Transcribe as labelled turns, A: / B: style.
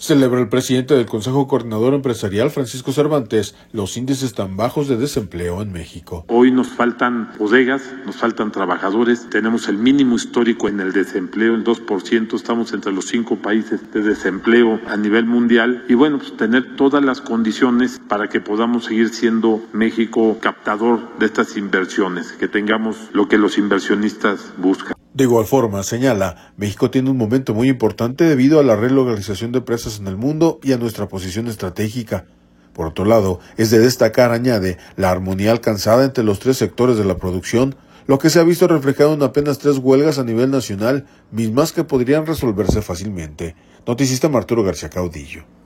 A: Celebra el presidente del Consejo Coordinador Empresarial, Francisco Cervantes, los índices tan bajos de desempleo en México.
B: Hoy nos faltan bodegas, nos faltan trabajadores, tenemos el mínimo histórico en el desempleo, el 2%, estamos entre los 5 países de desempleo a nivel mundial y bueno, pues tener todas las condiciones para que podamos seguir siendo México captador de estas inversiones, que tengamos lo que los inversionistas buscan.
A: De igual forma, señala, México tiene un momento muy importante debido a la relocalización de empresas en el mundo y a nuestra posición estratégica. Por otro lado, es de destacar, añade, la armonía alcanzada entre los 3 sectores de la producción, lo que se ha visto reflejado en apenas 3 huelgas a nivel nacional, mismas que podrían resolverse fácilmente. Noticista Arturo García Caudillo.